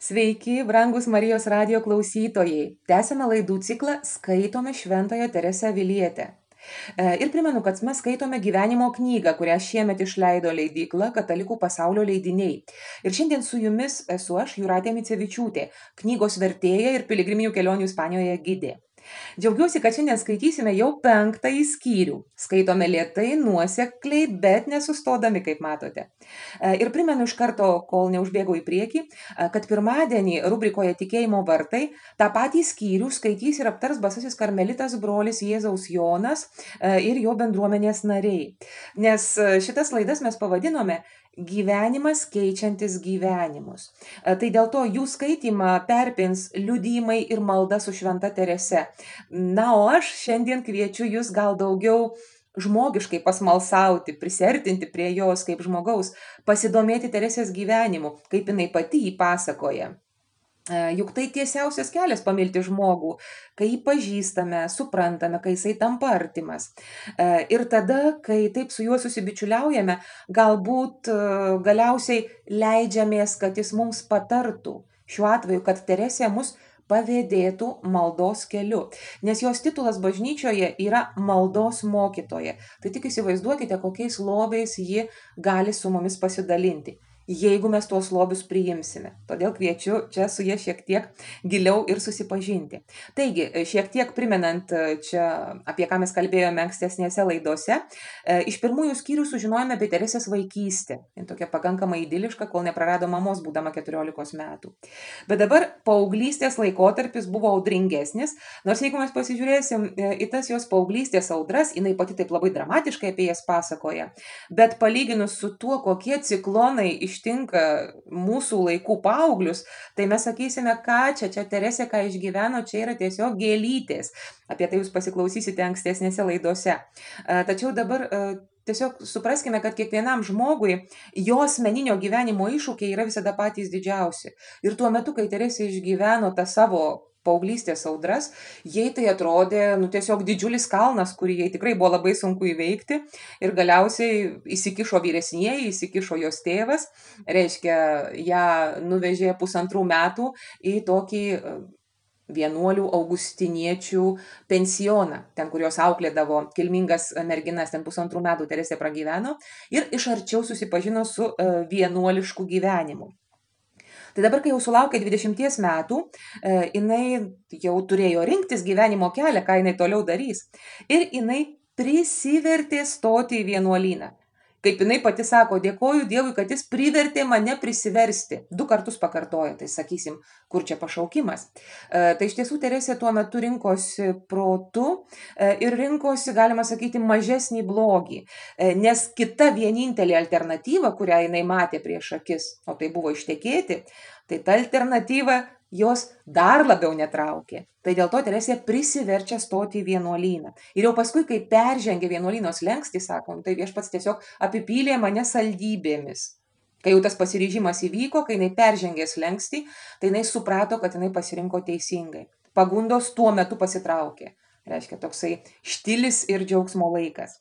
Sveiki, brangus Marijos radijo klausytojai. Tęsime laidų ciklą Skaitome Šventąją Teresę Avilietę. Ir primenu, kad mes skaitome gyvenimo knygą, kurią šiemet išleido leidykla Katalikų pasaulio leidiniai. Ir šiandien su jumis esu aš, Jūratė Micevičiūtė, knygos vertėja ir piligriminių kelionių Ispanijoje gidė. Džiaugiuosi, kad šiandien skaitysime jau 5 skyrių. Skaitome lėtai, nuosekliai, bet nesustodami, kaip matote. Ir primenu iš karto, kol neužbėgau į priekį, kad pirmadienį rubrikoje Tikėjimo vartai tą patį skyrių skaitys ir aptars basasis karmelitas brolis Jėzaus Jonas ir jo bendruomenės nariai. Nes šitas laidas mes pavadinome Gyvenimas keičiantis gyvenimus. Tai dėl to jų skaitymą perpins liudijimai ir malda su Šventa Terese. Na, o aš šiandien kviečiu jūs gal daugiau žmogiškai pasmalsauti, prisertinti prie jos kaip žmogaus, pasidomėti Teresės gyvenimu, kaip jinai pati jį pasakoja. Juk tai tiesiausias kelias pamilti žmogų, kai jį pažįstame, suprantame, kai jisai tampa artimas. Ir tada, kai taip su juo susibičiuliaujame, galbūt galiausiai leidžiamės, kad jis mums patartų. Šiuo atveju, kad Teresė mus pavėdėtų maldos keliu. Nes jos titulas bažnyčioje yra maldos mokytoja. Tai tik įsivaizduokite, kokiais lobiais ji gali su mumis pasidalinti, jeigu mes tuos lobius priimsime. Todėl kviečiu čia su jie šiek tiek giliau ir susipažinti. Taigi, šiek tiek primenant čia, apie ką mes kalbėjome ankstesnėse laidose, iš pirmųjų skyrių sužinojome apie Teresės vaikystę. Jin tokia pakankamai idiliška, kol neprarado mamos, būdama 14 metų. Bet dabar paauglystės laikotarpis buvo audringesnis, nors jeigu mes pasižiūrėsim į tas jos paauglystės audras, jinai pati taip labai dramatiškai apie jas pasakoja, bet palyginus su tuo, kokie ciklonai ištinka mūsų laikų paauglius, tai mes sakysime, ką čia Teresė, ką išgyveno, čia yra tiesiog gėlytės. Apie tai jūs pasiklausysite ankstesnėse laidose. Tačiau dabar tiesiog supraskime, kad kiekvienam žmogui jo asmeninio gyvenimo iššūkiai yra visada patys didžiausi. Ir tuo metu, kai Teresė išgyveno tą savo paauglystės audras, jai tai atrodė tiesiog didžiulis kalnas, kurį jai tikrai buvo labai sunku įveikti, ir galiausiai įsikišo vyresnieji, įsikišo jos tėvas, reiškia, ją nuvežė 1,5 metų į tokį vienuolių augustiniečių pensioną, ten, kur jos auklėdavo kilmingas merginas, ten 1,5 metų Teresė pragyveno ir iš arčiau susipažino su vienuolišku gyvenimu. Tai dabar, kai jau sulaukė 20 metų, jinai jau turėjo rinktis gyvenimo kelią, ką jinai toliau darys. Ir jinai prisivertė stoti į vienuolyną. Kaip jinai pati sako, dėkoju Dievui, kad jis privertė mane prisiversti. 2 kartus pakartoja, tai sakysim, kur čia pašaukimas. Tai iš tiesų Teresė tuo metu rinkosi protu ir rinkosi, galima sakyti, mažesnį blogį. Nes kita vienintelė alternatyva, kurią jinai matė prieš akis, o tai buvo ištekėti, tai ta alternatyva jos dar labiau netraukė. Tai dėl to Teresė prisiverčia stoti į vienuolyną. Ir jau paskui, kai peržengė vienuolyno slenkstį, sakom, tai Viešpats tiesiog apipylė mane saldybėmis. Kai jau tas pasiryžimas įvyko, kai jinai peržengė slenkstį, tai jinai suprato, kad jinai pasirinko teisingai. Pagundos tuo metu pasitraukė. Reiškia, toksai štilis ir džiaugsmo laikas.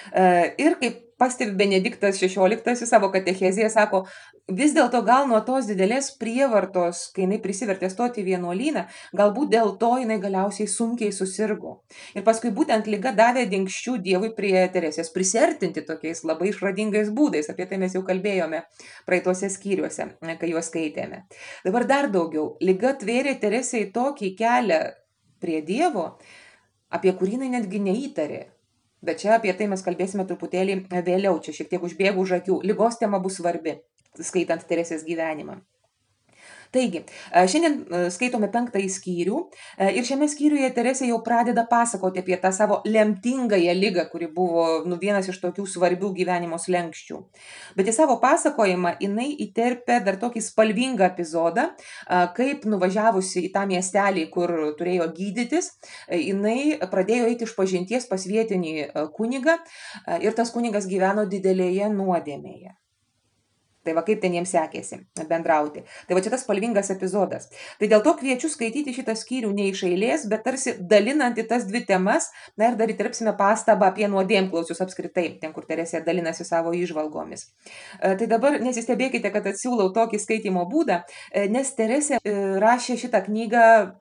Ir kaip pastebi Benediktas XVI savo katechezėje, sako, vis dėlto gal nuo tos didelės prievartos, kai jinai prisivertė stoti į vienuolyną, galbūt dėl to jinai galiausiai sunkiai susirgo. Ir paskui būtent liga davė dinkščių Dievui prie Teresės prisertinti tokiais labai išradingais būdais. Apie tai mes jau kalbėjome praeituose skyriuose, kai juos skaitėme. Dabar dar daugiau. Liga tvėrė Teresei tokį kelią prie Dievo, apie kurį jinai netgi neįtarė. Bet čia apie tai mes kalbėsime truputėlį vėliau, čia šiek tiek užbėgu už akių. Ligos tema bus svarbi, skaitant Teresės gyvenimą. Taigi, šiandien skaitome 5 skyrių ir šiame skyriuje Teresė jau pradeda pasakoti apie tą savo lemtingąją ligą, kuri buvo vienas iš tokių svarbių gyvenimo slenksčių. Bet į savo pasakojimą jinai įterpia dar tokį spalvingą epizodą, kaip nuvažiavusi į tą miestelį, kur turėjo gydytis, jinai pradėjo eiti išpažinties pas vietinį kunigą ir tas kunigas gyveno didelėje nuodėmėje. Tai va kaip ten jiems sekėsi bendrauti. Tai va čia tas spalvingas epizodas. Tai dėl to kviečiu skaityti šitą skyrių ne iš eilės, bet tarsi dalinant į tas dvi temas, na ir dar įterpsime pastabą apie nuodėmklausius apskritai, ten kur Teresė dalinasi savo įžvalgomis. Tai dabar nesistebėkite, kad atsiūlau tokį skaitimo būdą, nes Teresė rašė šitą knygą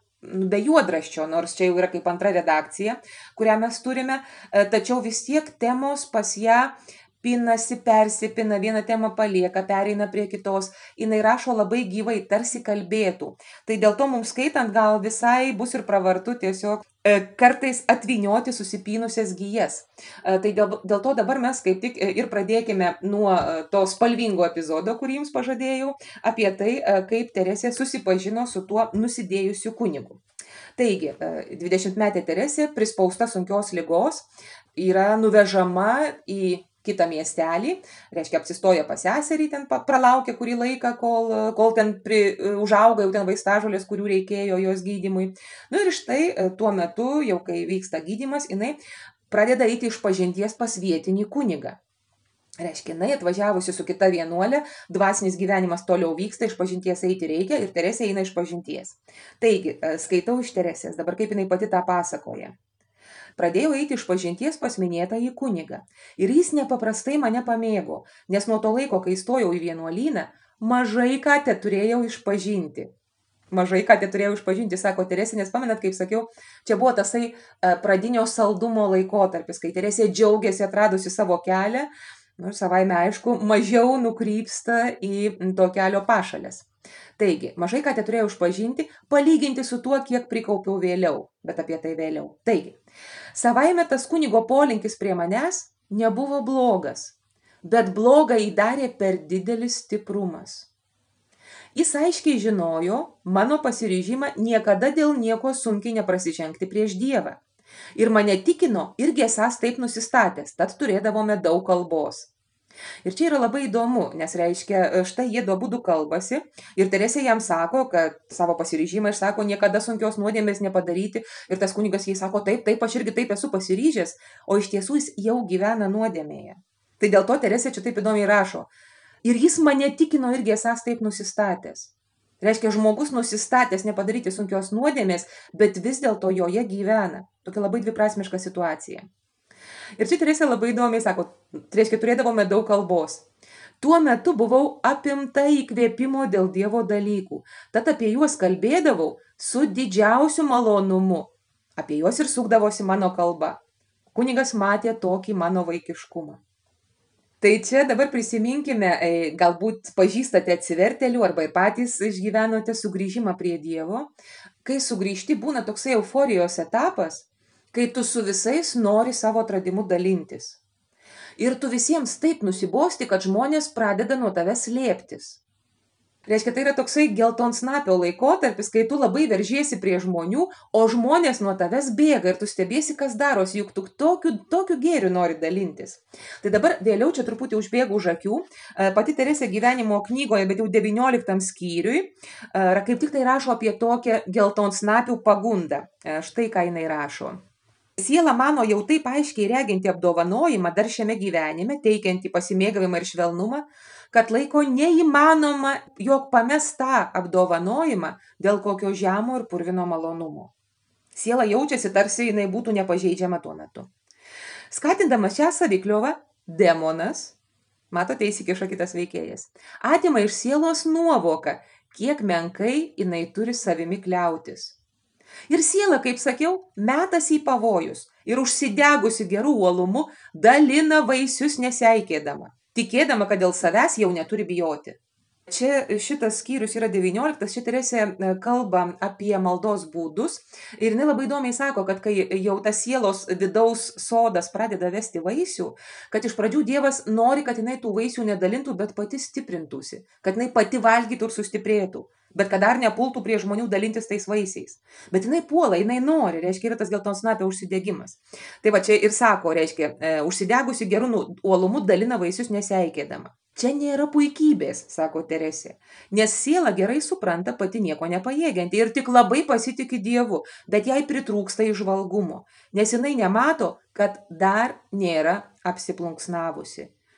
be juodraščio, nors čia jau yra kaip antra redakcija, kurią mes turime, tačiau vis tiek temos pas ją pinasi, persipina, vieną temą palieka, pereina prie kitos, jinai rašo labai gyvai, tarsi kalbėtų. Tai dėl to mums skaitant gal visai bus ir pravartu tiesiog kartais atvynioti susipynusias gijas. Tai dėl to dabar mes kaip tik ir pradėkime nuo to spalvingo epizodo, kurį jums pažadėjau, apie tai, kaip Teresė susipažino su tuo nusidėjusiu kunigu. Taigi, 20-metė Teresė, prispausta sunkios ligos, yra nuvežama į kitą miestelį, reiškia apsistoja pas seserį, ten pralaukia kurį laiką, kol ten užauga jau ten vaistažolės, kurių reikėjo jos gydymui. Nu ir štai tuo metu, jau kai vyksta gydymas, jinai pradeda eiti iš pažinties pas vietinį kunigą. Reiškia, jinai atvažiavusi su kita vienuolė, dvasinis gyvenimas toliau vyksta, iš pažinties eiti reikia ir Teresė eina iš pažinties. Taigi, skaitau iš Teresės, dabar kaip jinai pati tą pasakoja. Pradėjau eiti iš pažinties pas minėtąjį kunigą. Ir jis nepaprastai mane pamėgo, nes nuo to laiko, kai stojau į vienuolyną, mažai ką te turėjau išpažinti. Mažai ką te turėjau išpažinti, sako Teresė, nes pamenat, kaip sakiau, čia buvo tasai pradinio saldumo laikotarpis, kai Teresė džiaugiasi atradusi savo kelią, nu, savaime aišku, mažiau nukrypsta į to kelio pašalės. Taigi, mažai ką te turėjau išpažinti, palyginti su tuo, kiek prikaupiau vėliau, bet apie tai vėliau. Taigi, savaime tas kunigo polinkis prie manęs nebuvo blogas, bet blogą įdarė per didelis stiprumas. Jis aiškiai žinojo mano pasiryžimą niekada dėl nieko sunkiai neprasižengti prieš Dievą. Ir mane tikino irgi esąs taip nusistatęs, tad turėdavome daug kalbos. Ir čia yra labai įdomu, nes reiškia, štai jie abudu kalbasi ir Teresė jam sako, kad savo pasiryžimą išsako niekada sunkios nuodėmės nepadaryti ir tas kunigas jai sako, taip, aš irgi taip esu pasiryžęs, o iš tiesų jis jau gyvena nuodėmėje. Tai dėl to Teresė čia taip įdomiai rašo. Ir jis mane tikino irgi esąs taip nusistatęs. Reiškia, žmogus nusistatęs nepadaryti sunkios nuodėmės, bet vis dėlto joje gyvena. Tokia labai dviprasmiška situacija. Ir čia Teresė labai įdomiai sako, reiškia, turėdavome daug kalbos. Tuo metu buvau apimta įkvėpimo dėl Dievo dalykų, tad apie juos kalbėdavau su didžiausiu malonumu. Apie juos ir sukdavosi mano kalba. Kunigas matė tokį mano vaikiškumą. Tai čia dabar prisiminkime, galbūt pažįstate atsivertėlių arba ir patys išgyvenote sugrįžimą prie Dievo. Kai sugrįžti, būna toksai euforijos etapas, kai tu su visais nori savo atradimu dalintis. Ir tu visiems taip nusibosti, kad žmonės pradeda nuo tavęs slėptis. Reiškia, tai yra toksai geltonsnapio laikotarpis, kai tu labai veržiesi prie žmonių, o žmonės nuo tavęs bėga ir tu stebiesi, kas darosi, juk tu tokiu gėriu nori dalintis. Tai dabar vėliau čia truputį užbėgu už akių, pati Teresė gyvenimo knygoje, bet jau 19 skyriui, kaip tik tai rašo apie tokią geltonsnapių pagundą. Štai ką jinai rašo. Siela mano jau taip aiškiai reginti apdovanojimą dar šiame gyvenime, teikianti pasimėgavimą ir švelnumą, kad laiko neįmanoma, jog pames tą apdovanojimą dėl kokio žemo ir purvino malonumo. Siela jaučiasi, tarsi jinai būtų nepažeidžiama tuo metu. Skatindamas šią savikliovą, demonas, matote, įsikiša kitas veikėjas, atima iš sielos nuovoką, kiek menkai jinai turi savimi kliautis. Ir siela, kaip sakiau, metas į pavojus ir užsidegusi gerų uolumu dalina vaisius neseikėdama, tikėdama, kad dėl savęs jau neturi bijoti. Čia šitas skyrius yra 19, čia Teresė kalba apie maldos būdus ir jinai labai įdomiai sako, kad kai jau tas sielos vidaus sodas pradeda vesti vaisių, kad iš pradžių Dievas nori, kad jinai tų vaisių nedalintų, bet pati stiprintųsi, kad jinai pati valgytų ir sustiprėtų. Bet kad dar nepultų prie žmonių dalintis tais vaisiais. Bet jinai puola, jinai nori, reiškia, yra tas geltonsnapio užsidegimas. Tai va čia ir sako, reiškia, užsidegusi gerų uolumu dalina vaisius neseikėdama. Čia nėra puikybės, sako Teresė, nes siela gerai supranta pati nieko nepajėgianti ir tik labai pasitiki Dievu, bet jai pritrūksta įžvalgumo, nes jinai nemato, kad dar nėra apsiplunksnavusi.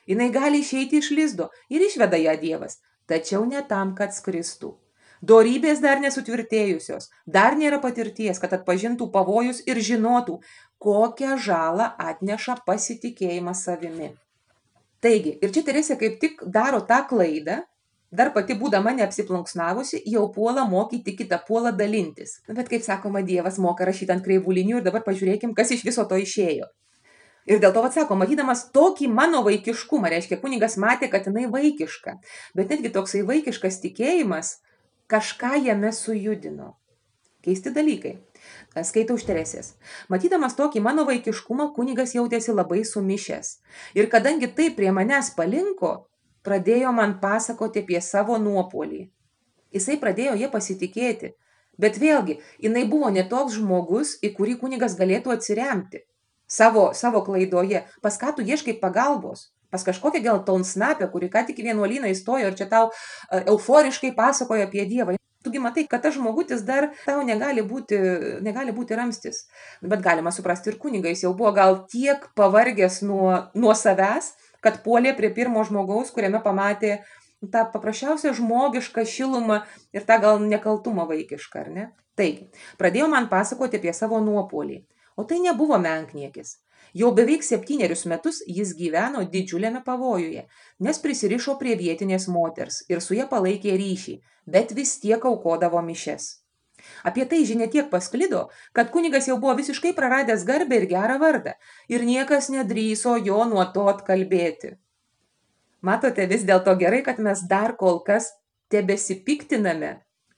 Jinai gali išeiti iš lizdo ir išveda ją Dievas, tačiau ne tam, kad skristų. Dorybės dar nesutvirtėjusios, dar nėra patirties, kad atpažintų pavojus ir žinotų, kokią žalą atneša pasitikėjimas savimi. Taigi, ir čia Teresė kaip tik daro tą klaidą, dar pati būdama neapsiplunksnavusi, jau puola mokyti kitą, puola dalintis. Bet kaip sakoma, Dievas moka rašyti ant kreivų linijų ir dabar pažiūrėkim, kas iš viso to išėjo. Ir dėl to atsako, matydamas tokį mano vaikiškumą, reiškia, kunigas matė, kad jinai vaikiška, bet netgi toksai vaikiškas tikėjimas kažką jame sujudino. Keisti dalykai. Skaitau iš Teresės. Matydamas tokį mano vaikiškumą, kunigas jautėsi labai sumišęs. Ir kadangi tai prie manęs palinko, pradėjo man pasakoti apie savo nuopuolį. Jisai pradėjo jie pasitikėti. Bet vėlgi, jinai buvo ne toks žmogus, į kurį kunigas galėtų atsiremti. Savo klaidoje. Pas ką tu ieškai pagalbos? Pas kažkokią geltonsnapę, kuri ką tik į vienuolyną įstojo ir čia tau euforiškai pasakojo apie Dievą. Tugi matai, kad tas žmogutis dar tau negali būti ramstis. Bet galima suprasti ir kunigą, jis jau buvo gal tiek pavargęs nuo savęs, kad puolė prie pirmo žmogaus, kuriame pamatė tą paprasčiausią žmogišką šilumą ir tą gal nekaltumą vaikišką, ar ne? Taigi, pradėjo man pasakoti apie savo nuopuolį. O tai nebuvo menkniekis. Jau beveik 7 metus jis gyveno didžiuliame pavojuje, nes prisirišo prie vietinės moters ir su ja palaikė ryšį, bet vis tiek aukodavo mišias. Apie tai žinia tiek pasklido, kad kunigas jau buvo visiškai praradęs garbę ir gerą vardą ir niekas nedrįso jo nuo to atkalbėti. Matote, vis dėlto gerai, kad mes dar kol kas tebesipiktiname,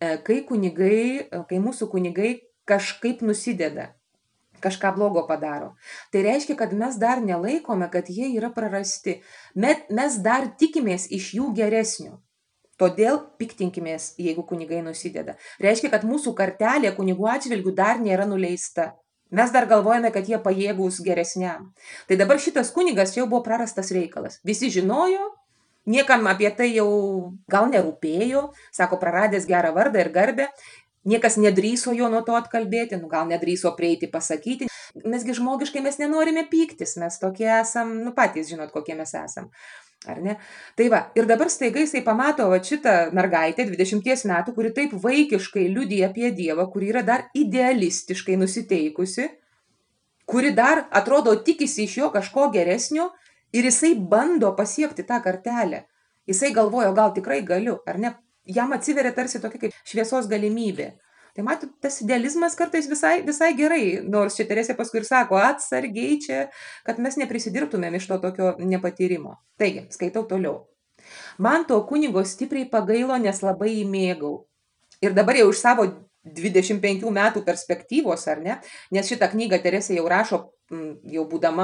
kai mūsų kunigai kažkaip nusideda. Kažką blogo padaro. Tai reiškia, kad mes dar nelaikome, kad jie yra prarasti. Mes dar tikimės iš jų geresnių. Todėl piktinkimės, jeigu kunigai nusideda. Reiškia, kad mūsų kartelė kunigų atžvilgių dar nėra nuleista. Mes dar galvojame, kad jie pajėgūs geresniam. Tai dabar šitas kunigas čia jau buvo prarastas reikalas. Visi žinojo, niekam apie tai jau gal nerūpėjo, sako, praradęs gerą vardą ir garbę. Niekas nedrįso jo nuo to atkalbėti, gal nedrįso prieiti pasakyti. Mesgi žmogiškai mes nenorime pyktis, mes tokie esam, patys žinot, kokie mes esam. Ar ne? Tai va, ir dabar staiga jisai pamato šitą mergaitę 20 metų, kuri taip vaikiškai liudija apie Dievą, kuri yra dar idealistiškai nusiteikusi, kuri dar atrodo tikisi iš jo kažko geresnio ir jisai bando pasiekti tą kartelę. Jisai galvojo, gal tikrai galiu, ar ne? Jam atsiveria tarsi tokia kaip šviesos galimybė. Tai matot, tas idealizmas kartais visai gerai, nors čia Teresė paskui ir sako, atsargiai čia, kad mes neprisidirbtumėm iš to tokio nepatyrimo. Taigi, skaitau toliau. Man to kunigo stipriai pagailo, nes labai jį mėgau. Ir dabar jau iš savo 25 metų perspektyvos, ar ne, nes šitą knygą Teresė jau rašo, jau būdama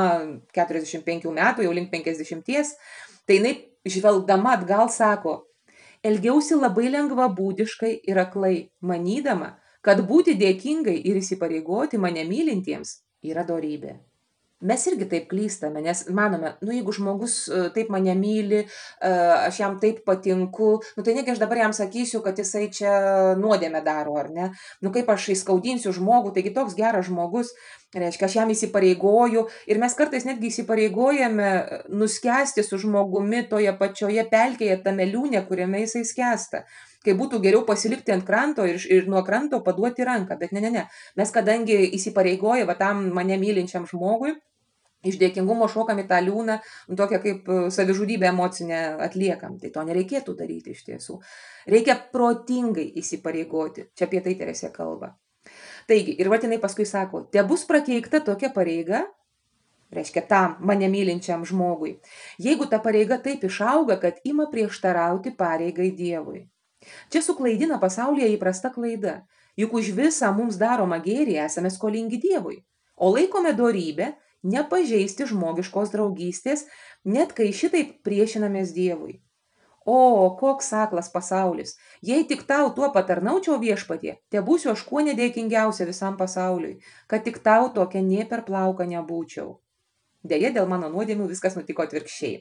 45 metų, jau link 50, tai jinai žvelgdama atgal sako, elgiausi labai lengvabūdiškai ir aklai, manydama, kad būti dėkingai ir įsipareigoti mane mylintiems yra dorybė. Mes irgi taip klystame, nes manome, jeigu žmogus taip mane myli, aš jam taip patinku, tai negi aš dabar jam sakysiu, kad jisai čia nuodėmę daro, ar ne? Kaip aš įskaudinsiu žmogų, taigi toks geras žmogus, reiškia, aš jam įsipareigoju ir mes kartais netgi įsipareigojame nuskęsti su žmogumi toje pačioje pelkėje, tame liūne, kuriame jisai skęsta. Kai būtų geriau pasilikti ant kranto ir nuo kranto paduoti ranką, bet ne. Mes kadangi įsipareigoja tam mane mylinčiam žmogui, iš dėkingumo šokam į tą liūną, tokią kaip savižudybę emocinę atliekam. Tai to nereikėtų daryti iš tiesų. Reikia protingai įsipareigoti. Čia apie tai Teresė kalba. Taigi, ir jinai paskui sako, tebus prakeikta tokia pareiga, reiškia tam mane mylinčiam žmogui, jeigu ta pareiga taip išauga, kad ima prieštarauti pareigai Dievui. Čia suklaidina pasaulyje įprasta klaida, juk už visą mums daromą gėrį esame skolingi Dievui, o laikome dorybę nepažeisti žmogiškos draugystės, net kai šitaip priešinamės Dievui. O, koks aklas pasaulis, jei tik tau tuo patarnaučiau viešpatie, tebūsiu aš kuo nedėkingiausia visam pasauliui, kad tik tau tokia nė per plauką nebūčiau. Deja, dėl mano nuodėmių viskas nutiko atvirkščiai.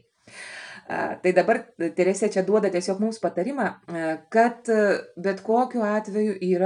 Tai dabar Teresė čia duoda tiesiog mums patarimą, kad bet kokiu atveju yra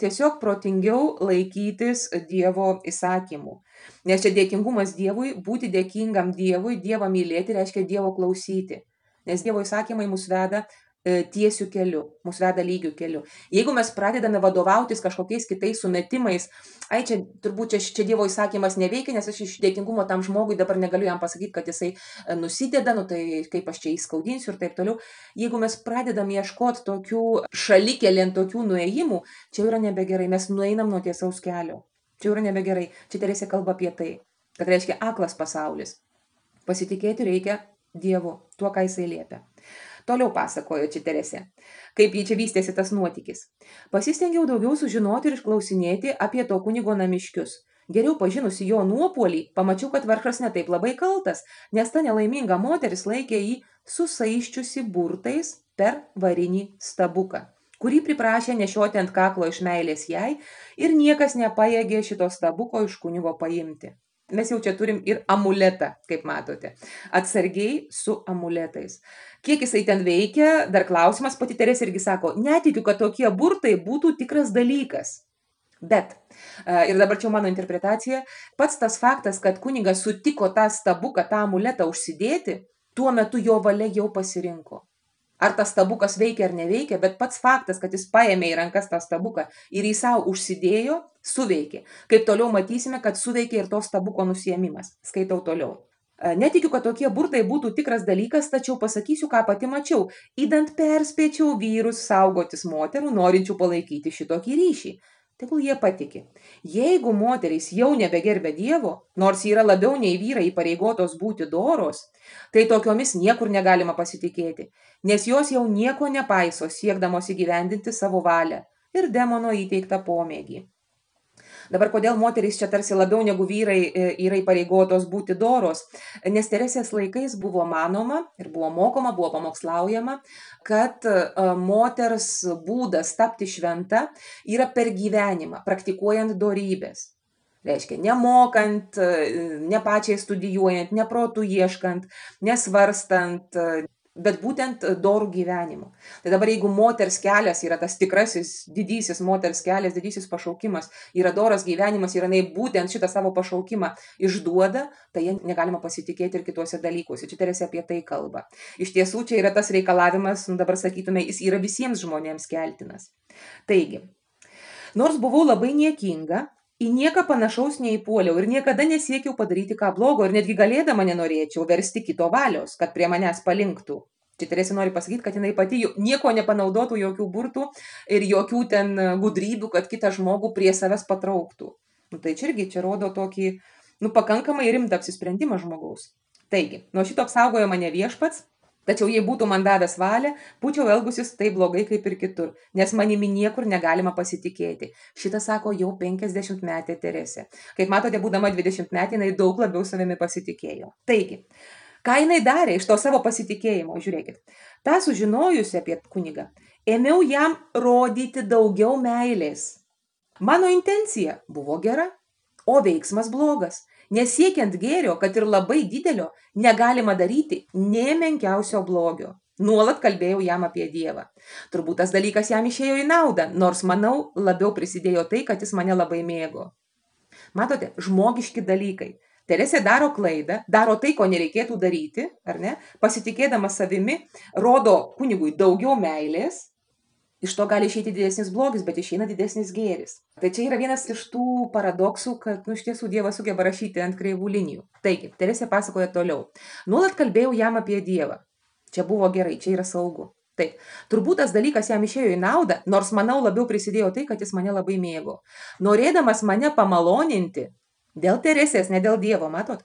tiesiog protingiau laikytis Dievo įsakymų. Nes čia dėkingumas Dievui, būti dėkingam Dievui, Dievą mylėti reiškia Dievo klausyti. Nes Dievo įsakymai mus veda tiesių keliu, mus veda lygių keliu. Jeigu mes pradedame vadovautis kažkokiais kitais sumetimais, čia turbūt čia Dievo įsakymas neveikia, nes aš iš dėkingumo tam žmogui dabar negaliu jam pasakyti, kad jisai nusideda, tai kaip aš čia įskaudinsiu ir taip toliau. Jeigu mes pradedam ieškoti tokių šalikelėn, tokių nuėjimų, čia yra nebegerai, mes nueinam nuo tiesaus kelio. Čia yra nebegerai. Čia Teresė kalba apie tai, kad reiškia aklas pasaulis. Pasitikėti reikia Dievu, tuo, ką jisai liepia. Toliau pasakojo čia Teresė, kaip jį čia vystėsi tas nuotykis. Pasistengiau daugiau sužinoti ir išklausinėti apie to kunigo namiškius. Geriau pažinusi jo nuopuolį, pamačiau, kad vargšas netaip labai kaltas, nes ta nelaiminga moteris laikė jį susaiščiusi burtais per varinį stabuką, kurį priprašė nešioti ant kaklo iš meilės jai ir niekas nepajėgė šito stabuko iš kunigo paimti. Mes jau čia turim ir amuletą, kaip matote. Atsargiai su amuletais. Kiek jisai ten veikia, dar klausimas, pati Teresė irgi sako, netikiu, kad tokie burtai būtų tikras dalykas. Bet, ir dabar čia mano interpretacija, pats tas faktas, kad kunigas sutiko tą stabuką, tą amuletą užsidėti, tuo metu jo valia jau pasirinko. Ar tas stabukas veikia ar neveikia, bet pats faktas, kad jis paėmė į rankas tą stabuką ir jį savo užsidėjo, suveikė. Kaip toliau matysime, kad suveikė ir to stabuko nusiėmimas. Skaitau toliau. Netikiu, kad tokie burtai būtų tikras dalykas, tačiau pasakysiu, ką pati mačiau. Idant perspėčiau vyrus saugotis moterų, norinčių palaikyti šitokį ryšį. Tegul jie patiki. Jeigu moterys jau nebegerbia Dievo, nors yra labiau nei vyrai įpareigotos būti doros, tai tokiomis niekur negalima pasitikėti, nes jos jau nieko nepaiso siekdamos įgyvendinti savo valią ir demono įteiktą pomėgį. Dabar kodėl moterys čia tarsi labiau negu vyrai yra įpareigotos būti doros? Nes Teresės laikais buvo manoma ir buvo mokoma, buvo pamokslaujama, kad moters būdas tapti šventa yra per gyvenimą, praktikuojant dorybės. Reiškia, nemokant, ne pačiai studijuojant, ne protų ieškant, nesvarstant, bet būtent dorų gyvenimu. Tai dabar jeigu moters kelias yra tas tikrasis, didysis moters kelias, didysis pašaukimas, yra doras gyvenimas ir jinai būtent šitą savo pašaukimą išduoda, tai jie negalima pasitikėti ir kituose dalykuose. Čia Teresė apie tai kalba. Iš tiesų, čia yra tas reikalavimas, dabar sakytume, jis yra visiems žmonėms keltinas. Taigi, nors buvau labai niekinga, į nieką panašaus neįpuoliau ir niekada nesiekiau padaryti ką blogo ir netgi galėdama nenorėčiau versti kito valios, kad prie manęs palinktų. Čia Teresė nori pasakyti, kad jinai pati nieko nepanaudotų, jokių burtų ir jokių ten gudrybių, kad kitą žmogų prie savęs patrauktų. Tai čia irgi čia rodo tokį, pakankamai rimtą apsisprendimą žmogaus. Taigi, nuo šito apsaugojo mane Viešpats, tačiau jei būtų man davęs valią, būčiau elgusis taip blogai kaip ir kitur, nes manimi niekur negalima pasitikėti. Šitą sako jau 50-metė Teresė. Kaip matote, būdama 20-metė, jinai daug labiau savimi pasitikėjo. Taigi, ką jinai darė iš to savo pasitikėjimo? Žiūrėkit, tą sužinojusi apie kunigą, ėmiau jam rodyti daugiau meilės. Mano intencija buvo gera, o veiksmas blogas. Nesiekiant gėrio, kad ir labai didelio, negalima daryti nė menkiausio blogio. Nuolat kalbėjau jam apie Dievą. Turbūt tas dalykas jam išėjo į naudą, nors, manau, labiau prisidėjo tai, kad jis mane labai mėgo. Matote, žmogiški dalykai. Teresė daro klaidą, daro tai, ko nereikėtų daryti, ar ne? Pasitikėdama savimi, rodo kunigui daugiau meilės. Iš to gali išeiti didesnis blogis, bet išeina didesnis gėris. Tai čia yra vienas iš tų paradoksų, kad iš tiesų Dievas sugeba rašyti ant kreivų linijų. Taigi, Teresė pasakoja toliau. Nuolat kalbėjau jam apie Dievą. Čia buvo gerai, čia yra saugu. Taip, turbūt tas dalykas jam išėjo į naudą, nors manau labiau prisidėjo tai, kad jis mane labai mėgo. Norėdamas mane pamaloninti, dėl Teresės, ne dėl Dievo, matot?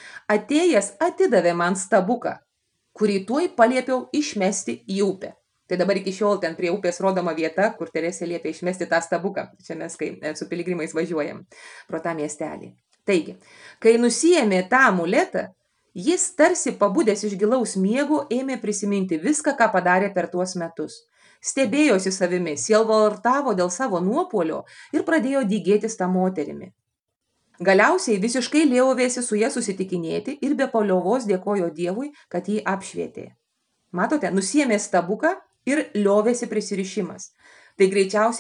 Atėjęs atidavė man stabuką, kurį tuoj paliepiau išmesti į upę. Tai dabar iki šiol ten prie upės rodoma vieta, kur Teresė liepia išmesti tą stabuką. Čia mes, kai su piligrimais važiuojam pro tą miestelį. Taigi, kai nusiėmė tą amuletą, jis tarsi pabudęs iš gilaus miego ėmė prisiminti viską, ką padarė per tuos metus. Stebėjosi savimi, sielvartavo dėl savo nuopuolio ir pradėjo dygėtis tą moterimi. Galiausiai visiškai liovėsi su ja susitikinėti ir be paliovos dėkojo Dievui, kad jį apšvietė. Matote, nusiėmė stabuką ir liovėsi prisirišimas. Tai greičiausiai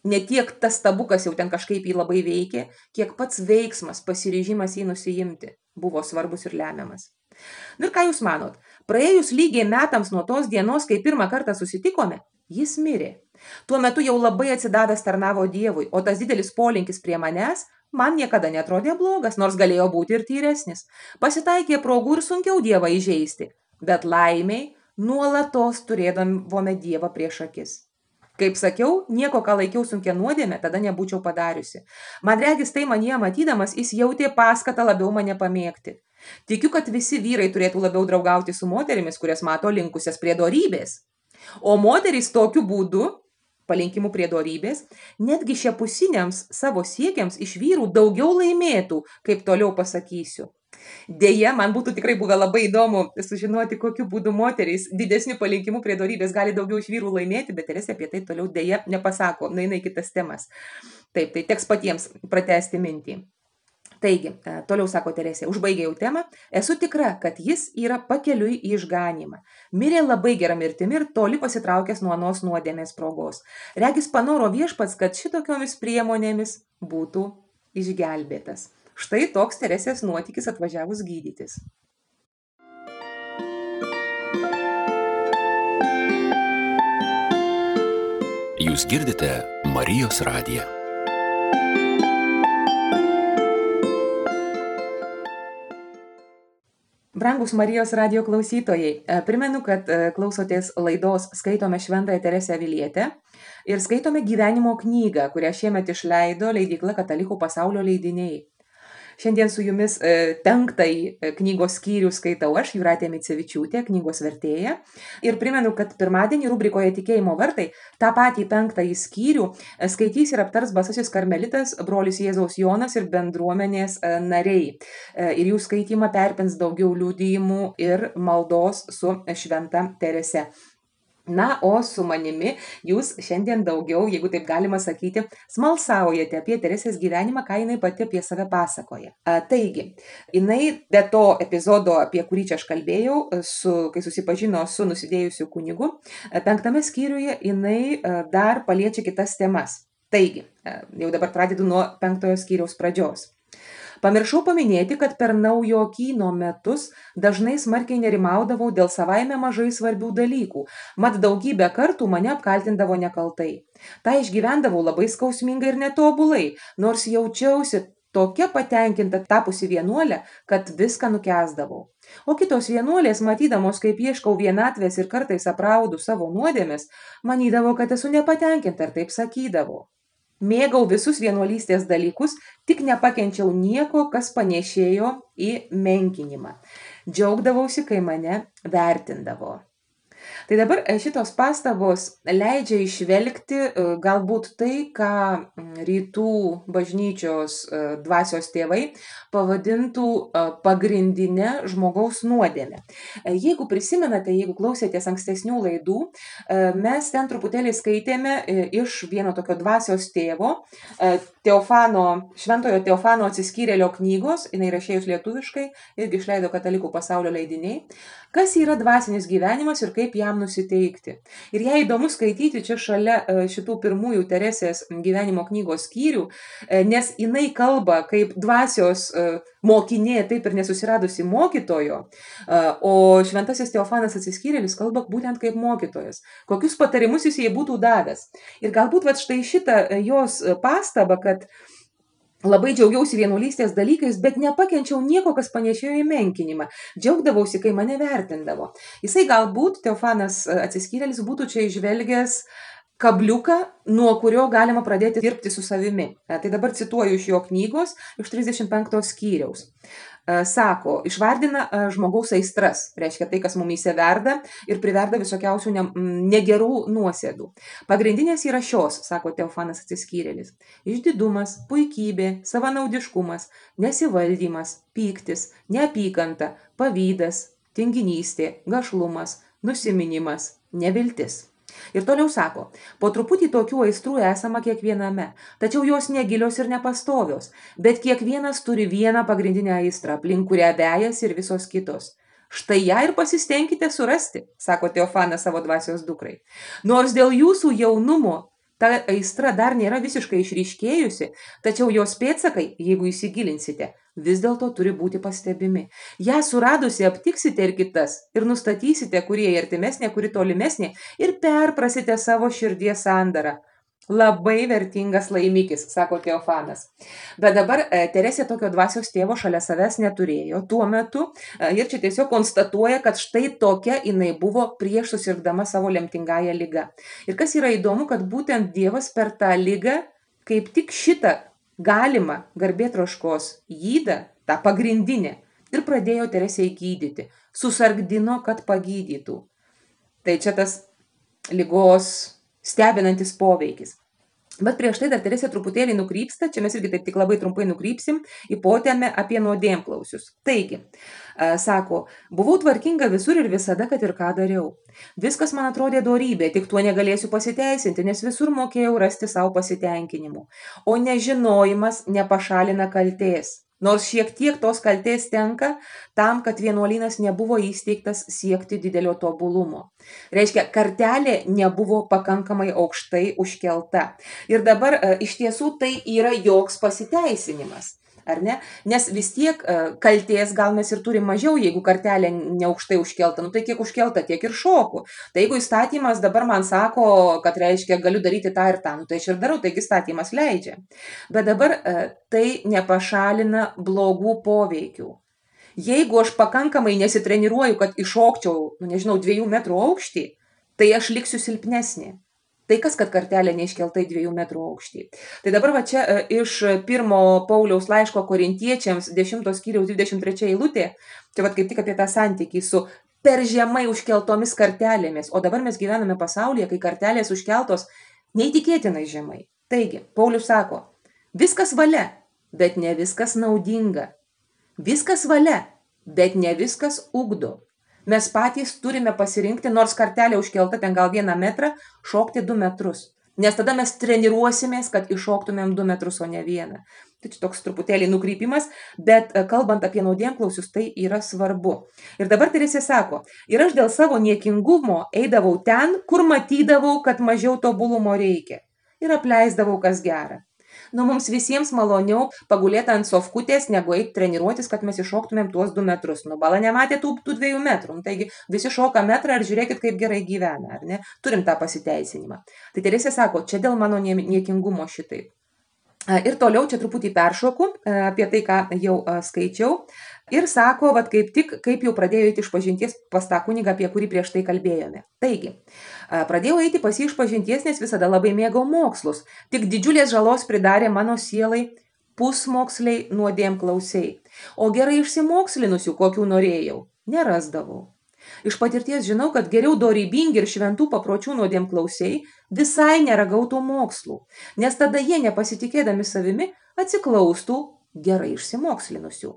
ne tiek tas tabukas jau ten kažkaip jį labai veikė, kiek pats veiksmas, pasiryžimas jį nusiimti buvo svarbus ir lemiamas. Ir ką jūs manot? Praėjus lygiai metams nuo tos dienos, kai pirmą kartą susitikome, jis mirė. Tuo metu jau labai atsidavęs tarnavo Dievui, o tas didelis polinkis prie manęs man niekada netrodė blogas, nors galėjo būti ir tyresnis. Pasitaikė progų ir sunkiau Dievą įžeisti, bet laimiai nuolatos turėdavome Dievą prieš akis. Kaip sakiau, nieko, ką laikiau sunkia nuodėmė, tada nebūčiau padariusi. Man regis tai manyje matydamas, jis jautė paskatą labiau mane pamėgti. Tikiu, kad visi vyrai turėtų labiau draugauti su moterimis, kurias mato linkusias prie dorybės. O moterys tokiu būdu, palinkimų prie dorybės, netgi šiapusiniams savo siekiams iš vyrų daugiau laimėtų, kaip toliau pasakysiu. Deja, man būtų tikrai buvę labai įdomu sužinoti, kokiu būdu moterys didesnių palinkimų prie dorybės gali daugiau iš vyrų laimėti, bet Teresė apie tai toliau deja nepasako, nueina į kitas temas. Taip, tai teks patiems pratęsti mintį. Taigi, toliau sako Teresė, užbaigė jau temą, esu tikra, kad jis yra pakeliui į išganymą. Mirė labai gerą mirtimi ir toli pasitraukęs nuo anos nuodėmės progos. Regis panoro Viešpats, kad šitokiomis priemonėmis būtų išgelbėtas. Štai toks Teresės nuotykis atvažiavus gydytis. Jūs girdite Marijos radiją. Brangus Marijos radijo klausytojai, primenu, kad klausotės laidos Skaitome Šventąją Teresę Avilietę ir skaitome gyvenimo knygą, kurią šiemet išleido leidykla Katalikų pasaulio leidiniai. Šiandien su jumis 5 knygos skyrių skaitau aš, Jūratė Micevičiūtė, knygos vertėja. Ir primenu, kad pirmadienį rubrikoje Tikėjimo vartai tą patį 5 skyrių skaitys ir aptars Basasis karmelitas, brolis Jėzaus Jonas ir bendruomenės nariai. Ir jų skaitymą perpins daugiau liudijimų ir maldos su Šventa Terese. Na, o su manimi jūs šiandien daugiau, jeigu taip galima sakyti, smalsaujate apie Teresės gyvenimą, ką jinai pati apie save pasakoja. Taigi, jinai be to epizodo, apie kurį čia aš kalbėjau, kai susipažino su nusidėjusiu kunigu, 5 skyriuje jinai dar paliečia kitas temas. Taigi, jau dabar pradedu nuo 5 skyriaus pradžios. Pamiršau paminėti, kad per naujokyno metus dažnai smarkiai nerimaudavau dėl savaime mažai svarbių dalykų, mat daugybę kartų mane apkaltindavo nekaltai. Tai išgyvendavau labai skausmingai ir netobulai, nors jaučiausi tokia patenkinta tapusi vienuolė, kad viską nukęsdavau. O kitos vienuolės, matydamos, kaip ieškau vienatvės ir kartais apraudu savo nuodėmes, manydavo, kad esu nepatenkinta ir taip sakydavo. Mėgau visus vienuolystės dalykus, tik nepakenčiau nieko, kas panėšėjo į menkinimą. Džiaugdavausi, kai mane vertindavo. Tai dabar šitos pastabos leidžia išvelgti galbūt tai, ką rytų bažnyčios dvasios tėvai pavadintų pagrindinę žmogaus nuodėmę. Jeigu prisimenate, jeigu klausėtės ankstesnių laidų, mes ten truputėlį skaitėme iš vieno tokio dvasios tėvo, Šventojo Teofano atsiskyrėlio knygos, jinai rašėjus lietuviškai, irgi išleido Katalikų pasaulio leidiniai, kas yra dvasinis gyvenimas ir kaip jam nusiteikti. Ir jei įdomu skaityti čia šalia šitų pirmųjų Teresės gyvenimo knygos skyrių, nes jinai kalba kaip dvasios mokinė, taip ir nesusiradusi mokytojo, o Šventasis Teofanas atsiskyrėlis kalba būtent kaip mokytojas. Kokius patarimus jis jai būtų davęs. Ir galbūt štai šitą jos pastabą, kad labai džiaugiausi vienuolystės dalykais, bet nepakenčiau nieko, kas panėšėjo į menkinimą. Džiaugdavausi, kai mane vertindavo. Jisai galbūt, Teofanas atsiskyrėlis, būtų čia išvelgęs kabliuką, nuo kurio galima pradėti dirbti su savimi. Tai dabar cituoju iš jo knygos, iš 35 skyriaus. Sako, išvardina žmogaus aistras, reiškia tai, kas mumyse verda ir priverda visokiausių negerų nuosėdų. Pagrindinės yra šios, sako Teofanas atsiskyrėlis. Išdidumas, puikybė, savanaudiškumas, nesivaldymas, pyktis, neapykanta, pavydas, tinginystė, gašlumas, nusiminimas, neviltis. Ir toliau sako, po truputį tokių aistrų esama kiekviename, tačiau jos negilios ir nepastovios, bet kiekvienas turi vieną pagrindinę aistrą, aplink kurią vejasi ir visos kitos. Štai ją ir pasistengkite surasti, sako Teofanas savo dvasios dukrai. Nors dėl jūsų jaunumo Ta aistra dar nėra visiškai išryškėjusi, tačiau jos pėdsakai, jeigu įsigilinsite, vis dėlto turi būti pastebimi. Ją suradusi aptiksite ir kitas ir nustatysite, kurie artimesnė, kuri tolimesnė ir perprasite savo širdies sandarą. Labai vertingas laimikis, sako Teofanas. Bet dabar Teresė tokio dvasios tėvo šalia savęs neturėjo tuo metu ir čia tiesiog konstatuoja, kad štai tokia jinai buvo prieš susirgdama savo lemtingąją ligą. Ir kas yra įdomu, kad būtent Dievas per tą ligą kaip tik šitą galimą garbėtroškos jydą, tą pagrindinę, ir pradėjo Teresei gydyti. Susargdino, kad pagydytų. Tai čia tas ligos stebinantis poveikis. Bet prieš tai dar Teresė truputėlį nukrypsta, čia mes irgi taip tik labai trumpai nukrypsim į potemę apie nuodėmklausius. Taigi, sako, buvau tvarkinga visur ir visada, kad ir ką dariau. Viskas man atrodė dorybė, tik tuo negalėsiu pasiteisinti, nes visur mokėjau rasti savo pasitenkinimų. O nežinojimas nepašalina kaltės. Nors šiek tiek tos kaltės tenka tam, kad vienuolynas nebuvo įsteigtas siekti didelio tobulumo. Reiškia, kartelė nebuvo pakankamai aukštai užkelta. Ir dabar iš tiesų tai yra joks pasiteisinimas. Ar ne? Nes vis tiek kaltės gal mes ir turim mažiau, jeigu kartelė neaukštai užkelta. Tai kiek užkelta, tiek ir šoku. Tai jeigu įstatymas dabar man sako, kad reiškia, galiu daryti tą ir tą, tai aš ir darau, taigi įstatymas leidžia. Bet dabar tai nepašalina blogų poveikių. Jeigu aš pakankamai nesitreniruoju, kad iššokčiau, 2 metrų aukštį, tai aš liksiu silpnesnė. Tai kas, kad kartelė neiškelta į 2 metrų aukštį. Tai dabar va čia iš 1 Pauliaus laiško Korintiečiams 10 skyriaus 23 eilutė, čia va kaip tik apie tą santykį su per žemai užkeltomis kartelėmis, o dabar mes gyvename pasaulyje, kai kartelės užkeltos neįtikėtinai žemai. Taigi, Paulius sako, viskas valia, bet ne viskas naudinga. Viskas valia, bet ne viskas ugdo. Mes patys turime pasirinkti, nors kartelė užkelta ten gal 1 metrą, šokti 2 metrus. Nes tada mes treniruosimės, kad iššoktumėm 2 metrus, o ne 1. Tai čia toks truputėlį nukrypimas, bet kalbant apie nuodėmklausius, tai yra svarbu. Ir dabar Teresė sako, ir aš dėl savo niekingumo eidavau ten, kur matydavau, kad mažiau tobulumo reikia. Ir apleisdavau, kas gera. Mums visiems maloniau pagulėti ant sofkutės, negu eiti treniruotis, kad mes iššoktumėm tuos 2 metrus. Bala nematė tų 2 metrų. Taigi visi šoka metrą ir žiūrėkit, kaip gerai gyvena, ar ne? Turim tą pasiteisinimą. Tai Teresė sako, čia dėl mano niekingumo šitaip. Ir toliau čia truputį peršoku apie tai, ką jau skaičiau. Ir sako, kaip jau pradėjo eiti išpažinties pas tą kunigą, apie kurį prieš tai kalbėjome. Taigi, pradėjau eiti pas jį išpažinties, nes visada labai mėgau mokslus. Tik didžiulės žalos pridarė mano sielai pusmoksliai nuodėmklausiai. O gerai išsimokslinusių, kokių norėjau, nerasdavau. Iš patirties žinau, kad geriau dorybingi ir šventų papročių nuodėmklausiai visai neragautų mokslų, nes tada jie nepasitikėdami savimi atsiklaustų gerai išsimokslinusių.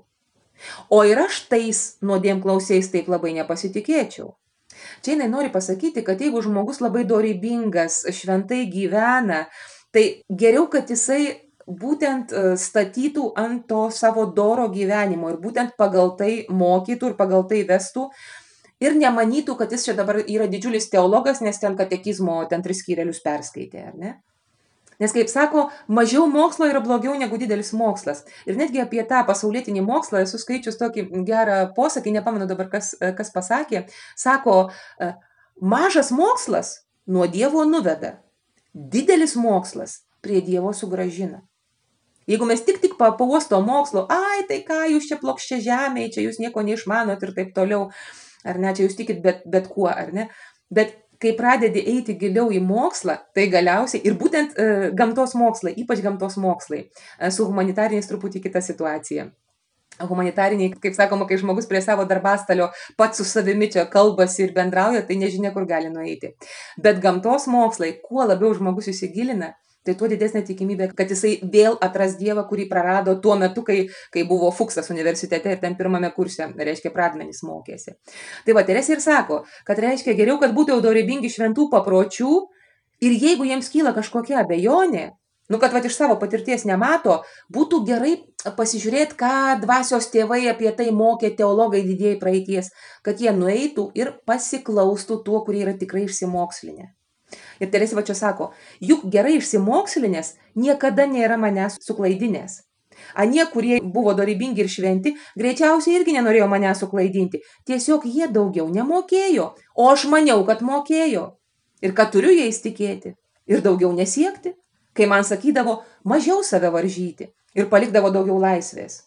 O ir aš tais nuodėmklausiais taip labai nepasitikėčiau. Čia jinai nori pasakyti, kad jeigu žmogus labai dorybingas, šventai gyvena, tai geriau, kad jisai būtent statytų ant to savo doro gyvenimo ir būtent pagal tai mokytų ir pagal tai vestų ir nemanytų, kad jis čia dabar yra didžiulis teologas, nes ten katekizmo 3 skyrelius perskaitė, ar ne? Nes, kaip sako, mažiau mokslo yra blogiau negu didelis mokslas. Ir netgi apie tą pasaulietinį mokslą esu skaičius tokį gerą posakį, nepamenu dabar, kas pasakė. Sako, mažas mokslas nuo Dievo nuveda, didelis mokslas prie Dievo sugrąžina. Jeigu mes tik pauosto mokslo, tai ką jūs čia plokščia žemėje, čia jūs nieko neišmanot ir taip toliau, ar ne, čia jūs tikit bet kuo, ar ne? Bet kai pradedi eiti giliau į mokslą, tai galiausiai, ir būtent gamtos mokslai, ypač gamtos mokslai, su humanitariniais truputį kita situacija. Humanitariniai, kaip sakoma, kai žmogus prie savo darbastalio pats su savimi čia kalbasi ir bendrauja, tai nežinia, kur gali nueiti. Bet gamtos mokslai, kuo labiau žmogus įsigilina, tai tuo didesnė tikimybė, kad jisai vėl atras Dievą, kurį prarado tuo metu, kai buvo Fuksas universitete ir ten 1 kurse, reiškia, pradmenys mokėsi. Tai va, Teresė ir sako, kad reiškia geriau, kad būtų dorybingi šventų papročių ir jeigu jiems kyla kažkokia abejonė, kad iš savo patirties nemato, būtų gerai pasižiūrėti, ką dvasios tėvai apie tai mokė teologai didieji praeities, kad jie nueitų ir pasiklaustų tuo, kurie yra tikrai išsimokslinę. Ir Teresė va čia sako, juk gerai išsimokslinės niekada nėra manęs suklaidinės. Anie, kurie buvo dorybingi ir šventi, greičiausiai irgi nenorėjo manęs suklaidinti. Tiesiog jie daugiau nemokėjo, o aš maniau, kad mokėjo. Ir kad turiu jais tikėti. Ir daugiau nesiekti. Kai man sakydavo, mažiau save varžyti. Ir palikdavo daugiau laisvės.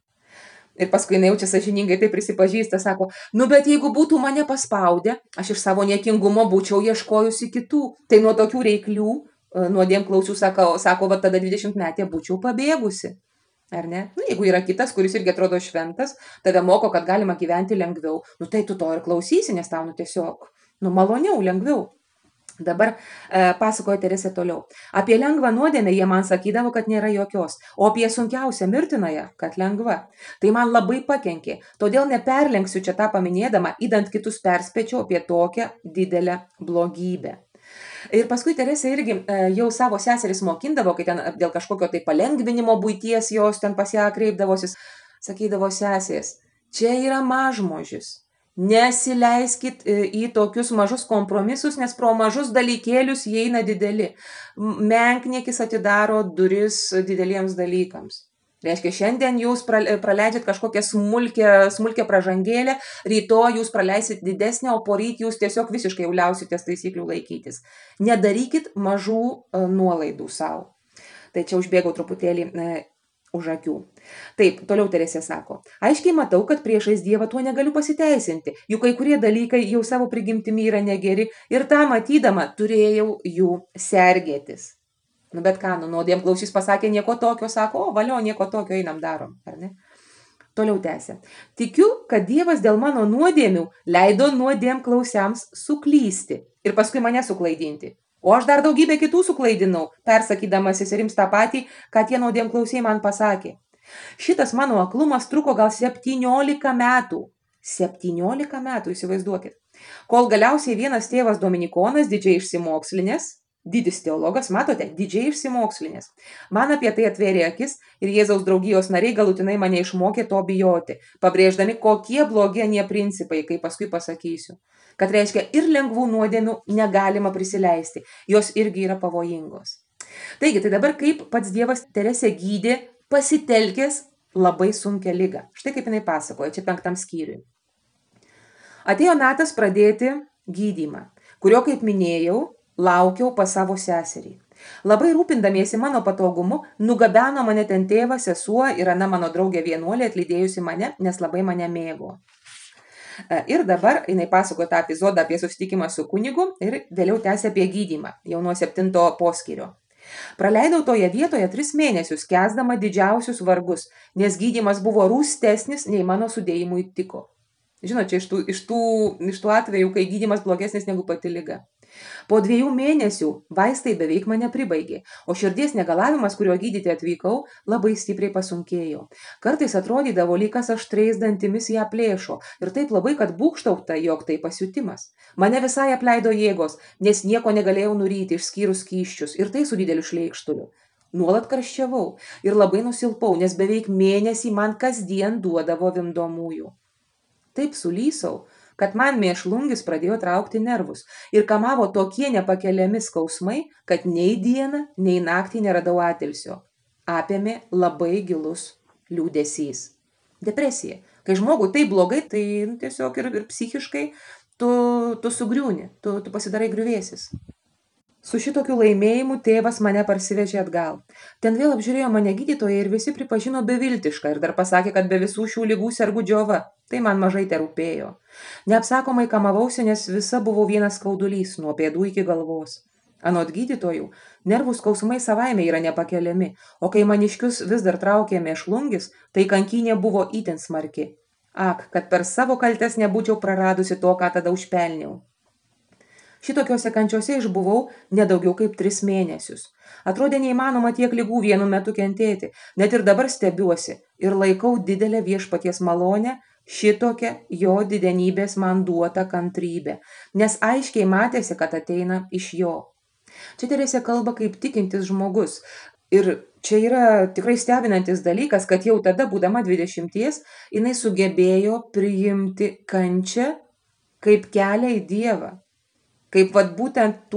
Ir paskui jinai jau čia sąžiningai tai prisipažįsta, sako, bet jeigu būtų mane paspaudę, aš iš savo niekingumo būčiau ieškojusi kitų. Tai nuo tokių reiklių, nuodėmklausių, sako, va tada 20-metė būčiau pabėgusi. Ar ne? Jeigu yra kitas, kuris irgi atrodo šventas, tave moko, kad galima gyventi lengviau, tai tu to ir klausysi, nes tau tiesiog, maloniau, lengviau. Dabar pasakoja Teresė toliau. Apie lengvą nuodėmę jie man sakydavo, kad nėra jokios, o apie sunkiausią mirtinąją, kad lengva. Tai man labai pakenkė, todėl neperlenksiu čia tą paminėdama, idant kitus perspėčiau apie tokią didelę blogybę. Ir paskui Teresė irgi jau savo seseris mokindavo, kai ten dėl kažkokio tai palengvinimo buities jos ten pas ją kreipdavosis, sakydavo sesės, čia yra mažmožis, nesileiskit į tokius mažus kompromisus, nes pro mažus dalykėlius įeina dideli. Menkniekis atidaro duris dideliems dalykams. Reiškia, šiandien jūs praleidžiat kažkokią smulkę pražangėlę, rytoj jūs praleisit didesnę, o poryt jūs tiesiog visiškai jau liausitės taisyklių laikytis. Nedarykit mažų nuolaidų savo. Tai čia užbėgau truputėlį už akių. Taip, toliau Teresė sako, aiškiai matau, kad priešais Dievą tuo negaliu pasiteisinti, juk kai kurie dalykai jau savo prigimtimi yra negeri ir tą matydama turėjau jų sergėtis. Bet ką, nuodėmklausys pasakė nieko tokio, sako, valio, nieko tokio, einam darom, ar ne? Toliau tęsė. Tikiu, kad Dievas dėl mano nuodėmių leido nuodėmklausiams suklysti ir paskui mane suklaidinti. O aš dar daugybę kitų suklaidinau, persakydamas seserims tą patį, ką tie nuodėmklausiai man pasakė. Šitas mano aklumas truko gal 17 metų. 17 metų, įsivaizduokit. Kol galiausiai vienas tėvas Dominikonas, didžiai išsimokslinės, didis teologas, matote, didžiai išsimokslinės. Man apie tai atvėrė akis ir Jėzaus draugijos nariai galutinai mane išmokė to bijoti, pabrėždami, kokie blogi anie principai, kaip paskui pasakysiu. Kad reiškia, ir lengvų nuodėmių negalima prisileisti, jos irgi yra pavojingos. Taigi, tai dabar kaip pats Dievas Teresę gydė pasitelkęs labai sunkią ligą. Štai kaip jinai pasakoja, čia 5 skyriui. Atėjo metas pradėti gydymą, kurio, kaip minėjau, laukiau pas savo seserį. Labai rūpindamiesi mano patogumu, nugabeno mane ten tėvas, sesuo ir ana mano draugė vienuolė atlydėjusi mane, nes labai mane mėgo. Ir dabar jinai pasakoja tą epizodą apie susitikimą su kunigu ir vėliau tęsia apie gydymą, jau nuo 7 poskyrio. Praleidau toje vietoje 3 mėnesius, kęsdama didžiausius vargus, nes gydymas buvo rūstesnis, nei mano sudėjimui tiko. Žinot, čia iš tų atvejų, kai gydymas blogesnis negu pati liga. Po 2 mėnesių vaistai beveik mane pribaigė, o širdies negalavimas, kurio gydyti atvykau, labai stipriai pasunkėjo. Kartais atrodydavo, lyg kas aštriais dantimis ją plėšo ir taip labai, kad būgštauta, jog tai pasiutimas. Mane visai apleido jėgos, nes nieko negalėjau nuryti išskyrus skysčius ir tai su dideliu šleikštuliu. Nuolat karščiavau ir labai nusilpau, nes beveik mėnesį man kasdien duodavo vimdomųjų. Taip sulysau, kad man mėšlungis pradėjo traukti nervus ir kamavo tokie nepakeliami skausmai, kad nei dieną, nei naktį neradau atilsio. Apėmė labai gilus liūdesys. Depresija. Kai žmogui tai blogai, tai tiesiog ir psichiškai tu sugriūni, tu pasidarai griuvėsis. Su šitokiu laimėjimu tėvas mane parsivežė atgal. Ten vėl apžiūrėjo mane gydytojai ir visi pripažino beviltišką ir dar pasakė, kad be visų šių ligų sergu džiova. Tai man mažai terūpėjo. Neapsakomai kamavausi, nes visa buvo vienas skaudulys nuo pėdų iki galvos. Anot gydytojų, nervų skausmai savaime yra nepakeliami, o kai maniškius vis dar traukė mėšlungis, tai kankynė buvo itin smarki. Ak, kad per savo kaltes nebūčiau praradusi to, ką tada užpelniau. Šitokiuose kančiuose išbuvau nedaugiau kaip 3 mėnesius. Atrodė neįmanoma tiek ligų vienu metu kentėti, net ir dabar stebiuosi ir laikau didelę viešpaties malonę, šitokią jo didenybės man duotą kantrybę, nes aiškiai matėsi, kad ateina iš jo. Čia Teresė kalba kaip tikintis žmogus. Ir čia yra tikrai stebinantis dalykas, kad jau tada, būdama 20, jinai sugebėjo priimti kančią kaip kelią į Dievą. Kaip būtent tuos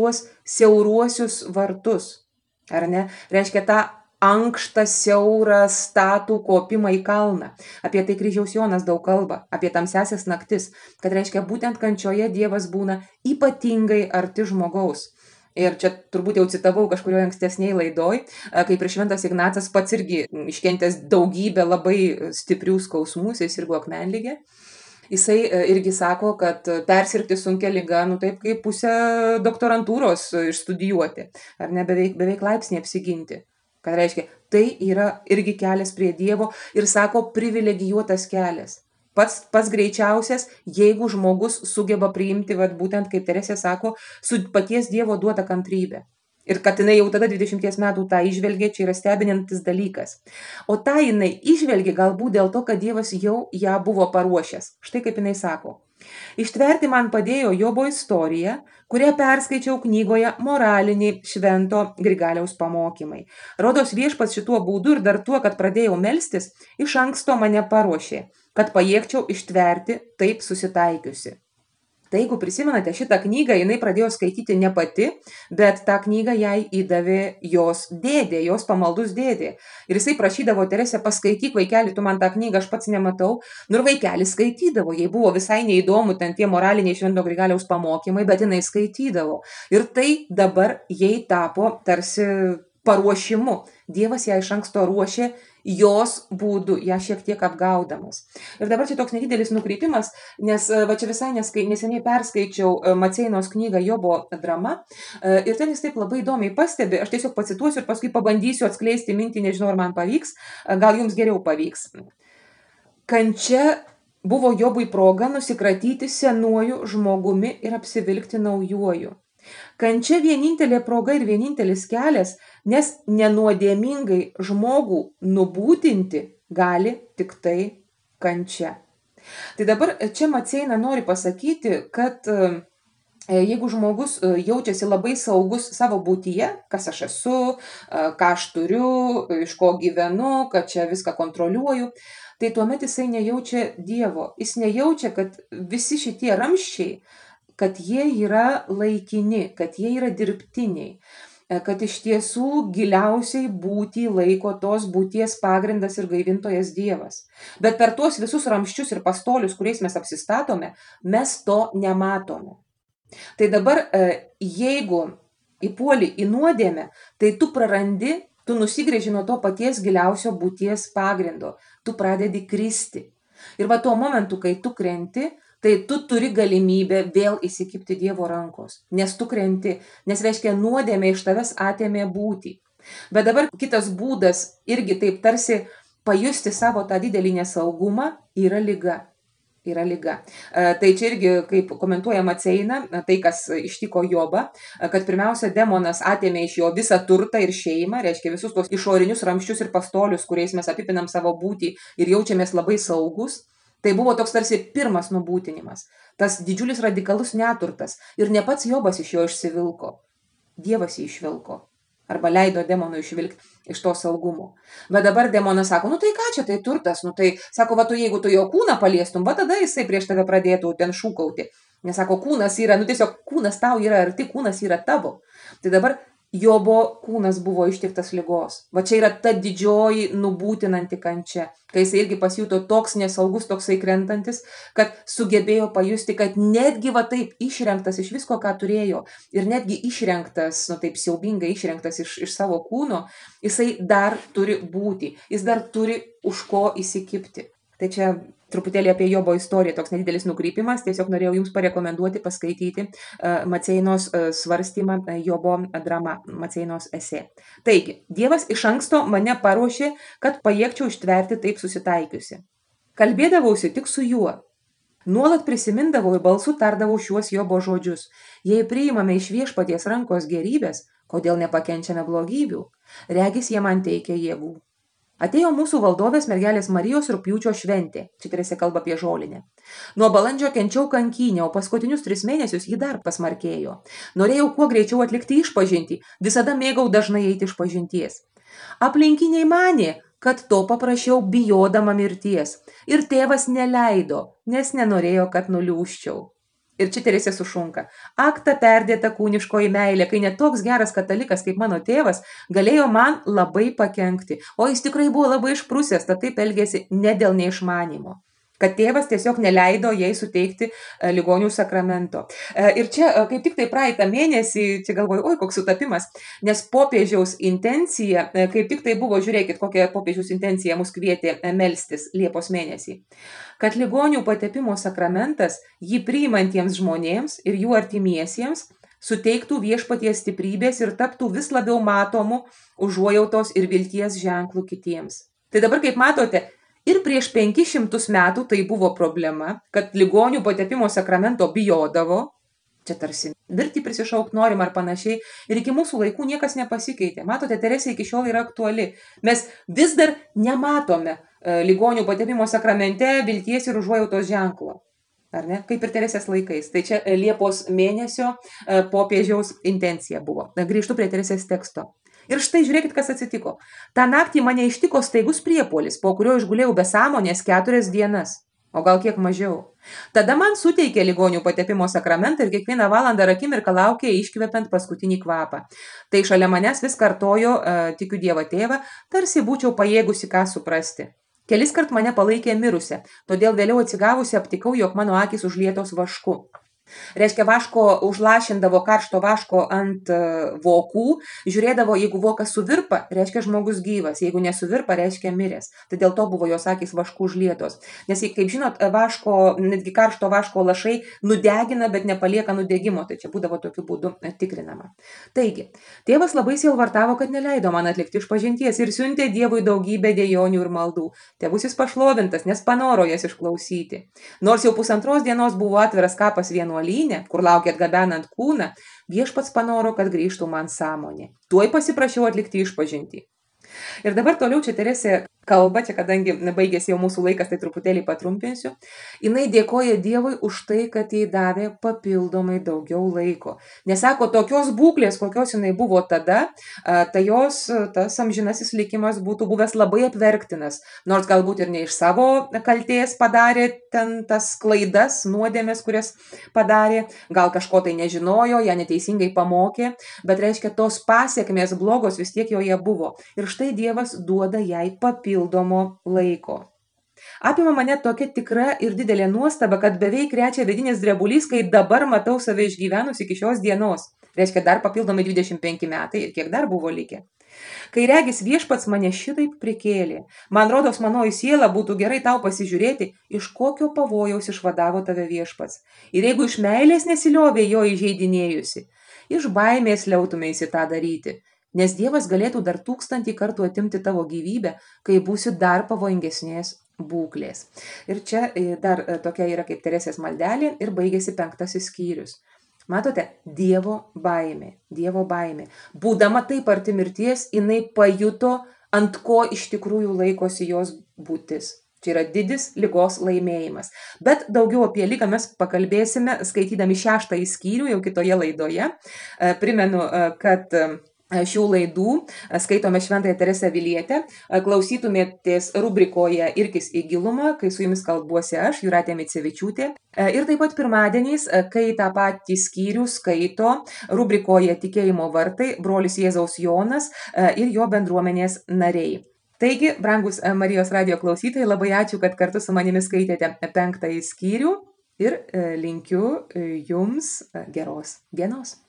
siauruosius vartus, ar ne? Reiškia tą ankštą, siaurą, statų kopimą į kalną. Apie tai Kryžiaus Jonas daug kalba, apie tamsiasias naktis, kad reiškia būtent kančioje Dievas būna ypatingai arti žmogaus. Ir čia turbūt jau citavau kažkurioje ankstesnėje laidoj, kaip ir Šventas Ignacas pats irgi iškentęs daugybę labai stiprių skausmų, jis sirgo akmenlige. Jisai irgi sako, kad persirgti sunkia liga, taip kaip pusę doktorantūros išstudijuoti, ar ne beveik laipsnį apsiginti. Kad reiškia, tai yra irgi kelias prie Dievo ir sako privilegijuotas kelias. Pats greičiausias, jeigu žmogus sugeba priimti, būtent kaip Teresė sako, su paties Dievo duota kantrybė. Ir kad jinai jau tada 20 metų tą išvelgė, čia yra stebinantis dalykas. O tą jinai išvelgė galbūt dėl to, kad Dievas jau ją buvo paruošęs. Štai kaip jinai sako. Ištverti man padėjo Jobo istorija, kurią perskaičiau knygoje Moraliniai Švento Grigaliaus pamokymai. Rodos viešpats šituo būdu ir dar tuo, kad pradėjau melstis, iš anksto mane paruošė, kad pajėgčiau ištverti taip susitaikiusi. Tai jeigu prisimenate šitą knygą, jinai pradėjo skaityti ne pati, bet tą knygą jai įdavė jos dėdė, jos pamaldus dėdė. Ir jisai prašydavo Teresę, paskaityk vaikeli, tu man tą knygą, aš pats nematau. Ir vaikelis skaitydavo, jai buvo visai neįdomu ten tie moraliniai Švento Grigaliaus pamokymai, bet jinai skaitydavo. Ir tai dabar jai tapo tarsi paruošimu. Dievas ją iš anksto ruošė jos būdu, ją šiek tiek apgaudamas. Ir dabar čia toks nedidelis nukrypimas, nes čia visai neseniai perskaičiau Maceinos knygą Jobo drama ir ten jis taip labai įdomiai pastebi, aš tiesiog pacituosiu ir paskui pabandysiu atskleisti mintį, nežinau ar man pavyks, gal jums geriau pavyks. Kančia buvo Jobui proga nusikratyti senuoju žmogumi ir apsivilkti naujuoju. Kančia vienintelė proga ir vienintelis kelias, nes nenuodėmingai žmogų nubūtinti gali tik tai kančia. Tai dabar čia Maceina nori pasakyti, kad jeigu žmogus jaučiasi labai saugus savo būtyje, kas aš esu, ką aš turiu, iš ko gyvenu, kad čia viską kontroliuoju, tai tuomet jisai nejaučia Dievo. Jis nejaučia, kad visi šitie ramščiai, kad jie yra laikini, kad jie yra dirbtiniai, kad iš tiesų giliausiai būtį laiko tos būties pagrindas ir gaivintojas Dievas. Bet per tuos visus ramščius ir pastolius, kuriais mes apsistatome, mes to nematome. Tai dabar, jeigu įpuoli į nuodėmę, tai tu prarandi, tu nusigręži nuo to paties giliausio būties pagrindo, tu pradedi kristi. Ir tuo momentu, kai tu krenti, tai tu turi galimybę vėl įsikibti Dievo rankos, nes tu krenti, nes reiškia nuodėmė iš tavęs atėmė būtį. Bet dabar kitas būdas irgi taip tarsi pajusti savo tą didelį nesaugumą yra liga. Tai čia irgi, kaip komentuoja Maceina, tai kas ištiko Jobą, kad pirmiausia demonas atėmė iš jo visą turtą ir šeimą, reiškia visus tos išorinius ramščius ir pastolius, kuriais mes apipinam savo būtį ir jaučiamės labai saugus. Tai buvo toks tarsi pirmas nubūtinimas, tas didžiulis radikalus neturtas ir ne pats Jobas iš jo išsivilko, Dievas jį išvilko arba leido demonui išvilkti iš to saugumo. Bet dabar demonas sako, tai ką čia, tai turtas, tai sako, jeigu tu jo kūną paliestum, tada jisai prieš tave pradėtų ten šūkauti. Nes sako, kūnas yra, tiesiog kūnas tau yra arti, kūnas yra tavo. Tai dabar Jobo kūnas buvo ištiktas ligos. Čia yra ta didžioji nubūtinanti kančia, kai jisai irgi pasijuto toks nesaugus, toksai krentantis, kad sugebėjo pajusti, kad netgi taip išrengtas iš visko, ką turėjo, ir netgi išrengtas, taip siaubingai išrengtas iš savo kūno, jisai dar turi būti, jis dar turi už ko įsikibti. Tai čia truputėlį apie Jobo istoriją, toks nedidelis nukrypimas, tiesiog norėjau jums parekomenduoti paskaityti Maceinos svarstymą Jobo drama, Maceinos esė. Taigi, Dievas iš anksto mane paruošė, kad pajėgčiau ištverti taip susitaikiusi. Kalbėdavausi tik su juo. Nuolat prisimindavau ir balsu tardavau šiuos Jobo žodžius. Jei priimame iš viešpaties rankos gerybės, kodėl nepakenčiame blogybių? Regis jie man teikia jėgų. Atėjo mūsų valdovės mergelės Marijos rugpjūčio šventė, čia Teresė kalba apie žolinę. Nuo balandžio kenčiau kankynę, o paskutinius 3 mėnesius ji dar pasmarkėjo. Norėjau kuo greičiau atlikti išpažintį, visada mėgau dažnai eiti išpažinties. Aplinkiniai manė, kad to paprašiau bijodama mirties, ir tėvas neleido, nes nenorėjo, kad nuliūščiau. Ir čia Teresė sušunka. Ak, ta perdėta kūniškoji meilė, kai net toks geras katalikas kaip mano tėvas galėjo man labai pakenkti. O jis tikrai buvo labai išprusęs, tad taip elgėsi ne dėl neišmanimo. Kad tėvas tiesiog neleido jai suteikti ligonių sakramento. Ir čia kaip tik tai praeitą mėnesį, čia galvoju, oi, koks sutapimas, nes popiežiaus intencija, kaip tik tai buvo, žiūrėkit, kokia popiežiaus intencija mus kvietė melstis Liepos mėnesį, kad ligonių patepimo sakramentas jį priimantiems žmonėms ir jų artimiesiems suteiktų viešpaties stiprybės ir taptų vis labiau matomu užuojautos ir vilties ženklų kitiems. Tai dabar, kaip matote, ir prieš 500 metų tai buvo problema, kad ligonių patepimo sakramento bijodavo, čia tarsi mirtį prisišaukt norim ar panašiai, ir iki mūsų laikų niekas nepasikeitė. Matote, Teresė iki šiol yra aktuali. Mes vis dar nematome ligonių patepimo sakramente vilties ir užuojautos ženklo. Ar ne? Kaip ir Teresės laikais. Tai čia Liepos mėnesio popiežiaus intencija buvo. Grįžtu prie Teresės teksto. Ir štai žiūrėkit, kas atsitiko. Ta naktį mane ištiko staigus priepuolis, po kurio išgulėjau be sąmonės 4 dienas, o gal kiek mažiau. Tada man suteikė ligonių patepimo sakramentą ir kiekvieną valandą ar akimirką laukė iškvepiant paskutinį kvapą. Tai šalia manęs vis kartojo, tikiu Dievą tėvą, tarsi būčiau pajėgusi ką suprasti. Keliskart mane palaikė mirusią, todėl vėliau atsigavusi aptikau, jog mano akys užlietos vašku. Reiškia, vaško užlašindavo karšto vaško ant vokų, žiūrėdavo, jeigu vokas suvirpa, reiškia žmogus gyvas, jeigu nesuvirpa, reiškia miręs. Tai dėl to buvo jos akys vašku užlietos. Nes, kaip žinot, vaško, netgi karšto vaško lašai nudegina, bet nepalieka nudegimo, tai čia būdavo tokiu būdu tikrinama. Taigi, tėvas labai sielvartavo, kad neleido man atlikti išpažinties ir siuntė Dievui daugybę dejonių ir maldų. Tėvusis pašlovintas, nes panoro jas išklausyti. Nors jau 2 dienos buvo atviras kapas vienuolyne, kur laukė atgabenant kūną, viešpats panoro, kad grįžtų man sąmonė. Tuoj pasiprašiau atlikti išpažintį. Ir dabar toliau čia Teresė kalba, čia kadangi baigėsi jau mūsų laikas, tai truputėlį patrumpinsiu. Jinai dėkoja Dievui už tai, kad jai davė papildomai daugiau laiko. Nesako, tokios būklės, kokios jinai buvo tada, tai jos tas amžinasis likimas būtų buvęs labai apverktinas. Nors galbūt ir ne iš savo kaltės padarė ten tas klaidas, nuodėmės, kurias padarė, gal kažko tai nežinojo, ją neteisingai pamokė, bet reiškia, tos pasiekmės blogos vis tiek joje buvo. Ir štai Dievas duoda jai papildomo laiko. Apima mane tokia tikra ir didelė nuostaba, kad beveik krečia vidinis drebulys, kai dabar matau save išgyvenus iki šios dienos. Reiškia, dar papildomai 25 metai ir kiek dar buvo likę. Kai regis viešpats mane šitaip prikėlė, man rodos, manoji siela būtų gerai tau pasižiūrėti, iš kokio pavojaus išvadavo tave viešpats. Ir jeigu iš meilės nesiliovė jo įžeidinėjusi, iš baimės liautumeisi tą daryti. Nes Dievas galėtų dar 1000 kartų atimti tavo gyvybę, kai būsi dar pavojingesnės būklės. Ir čia dar tokia yra kaip Teresės maldelė ir baigėsi 5 skyrius. Matote, Dievo baimė, Dievo baimė. Būdama taip arti mirties, jinai pajuto, ant ko iš tikrųjų laikosi jos būtis. Čia yra didis ligos laimėjimas. Bet daugiau apie ligą mes pakalbėsime, skaitydami 6 skyrių jau kitoje laidoje. Primenu, kad šių laidų skaitome Šventąją Teresę Avilietę, klausytumėtės rubrikoje Irkis į gilumą, kai su jumis kalbuosi aš, Jūratė Micevičiūtė. Ir taip pat pirmadieniais, kai tą patį skyrių skaito rubrikoje Tikėjimo vartai brolis Jėzaus Jonas ir jo bendruomenės nariai. Taigi, brangus Marijos radijo klausytojai, labai ačiū, kad kartu su manimi skaitėte 5 skyrių ir linkiu jums geros dienos.